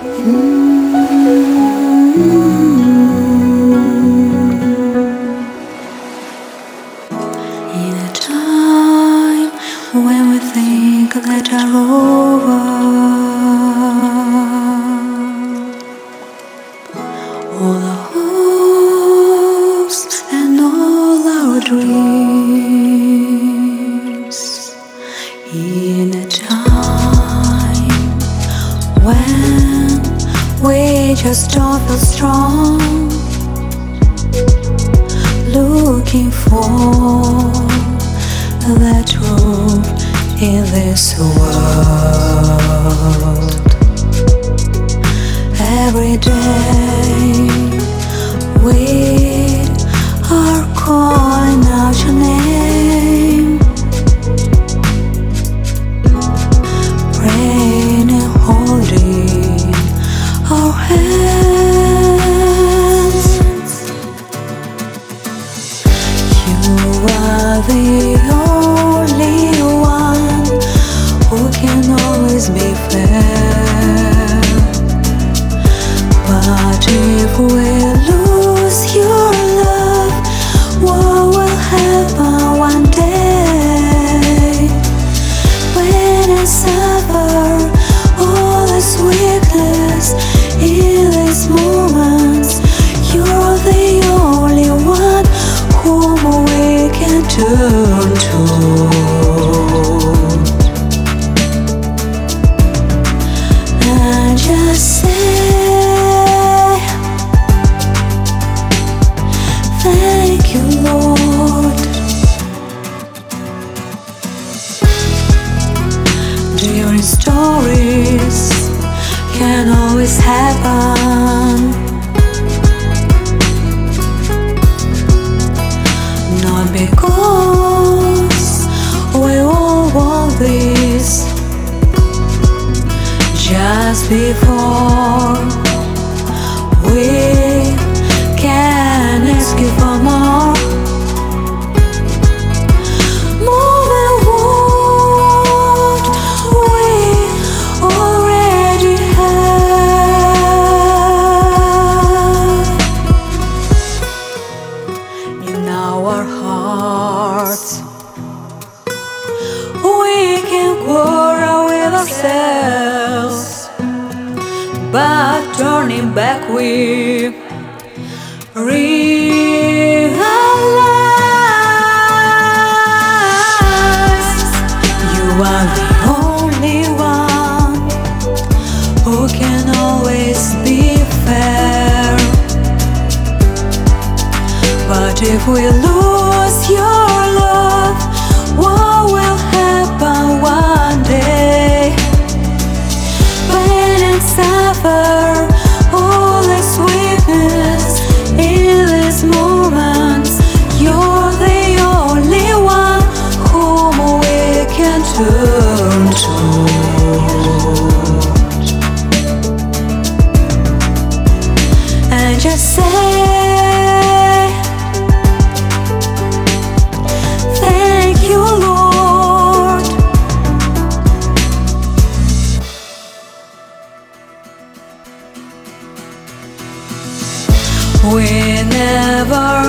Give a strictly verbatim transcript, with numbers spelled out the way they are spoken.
In a time when we think that are over, all our hopes and all our dreams. In a time when we just don't feel strong, looking for the truth in this world. Every day we are calling out your name, praying and holding our hands. You are the only one who can always be fair. But if we lose your love, what will happen one day? When I suffer all this weakness in these moments, you're the only one whom we can turn to. And just say thank you, Lord. Different stories can always happen, not because we all want this, just before we can ask you for more. More than what we already have in our hearts. We can quarrel with ourselves, but turning back we realize you are the only one who can always be fair. But if we lose your love, what will happen one day? When I suffer all this weakness in these moments, you're the only one whom we can turn to. And just say thank you, Lord. We never